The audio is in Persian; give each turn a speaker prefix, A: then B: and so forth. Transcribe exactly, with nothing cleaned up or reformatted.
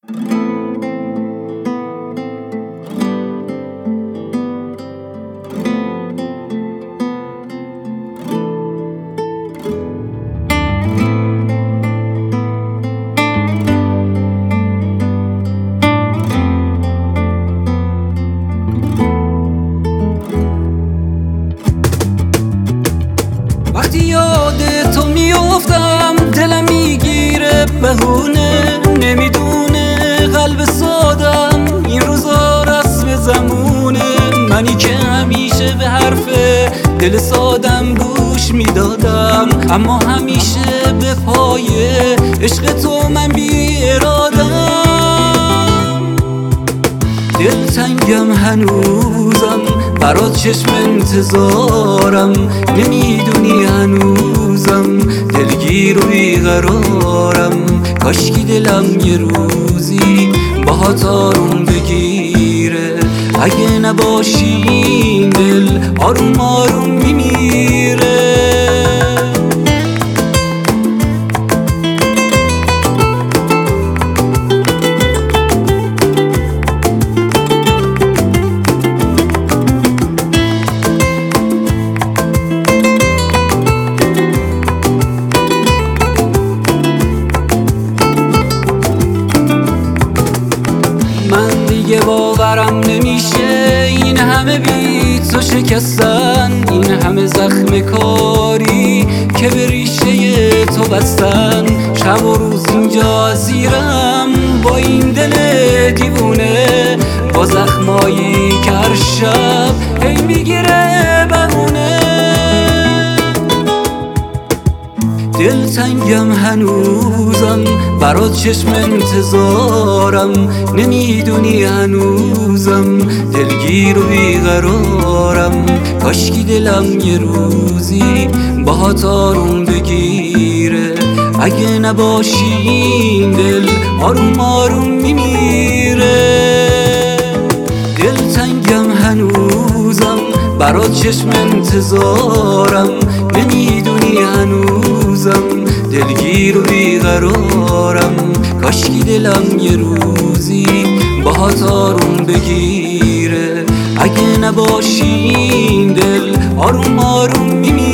A: وقتی یاد تو میافتم دلم میگیره بهونه، نمیدونه قلب سادم این روزا رسم زمونه. منی که همیشه به حرف دل سادم گوش میدادم، اما همیشه به پای عشق تو من بی ارادم. دلتنگم هنوزم برات چشم انتظارم، نمیدونی هنوزم دلگیر و بیقرارم. کاشکی دلم یه روزی باهات آروم بگیره، اگه نباشی این دل آروم آروم میمیره. من دیگه باورم نمیشه این همه بی تو شکستن، این همه زخم کاری که به ریشه تو بستن. شب و روز اینجا اسیرم با این دل دیوونه، با زخمایی که هر شب هی میگیره بهونه. دلتنگم هنوزم برات چشم انتظارم، نمیدونی هنوزم دلگیر و بیقرارم. کاشکی دلم یه روزی باهات آروم بگیره، اگه نباشی این دل آروم آروم میمیره. دلتنگم هنوزم برات چشم انتظارم، نمیدونی هنوزم دلگیر و بیقرارم. کاشکی دلم یه روزی باهات آروم بگیره، اگه نباشی این دل آروم آروم میمیره.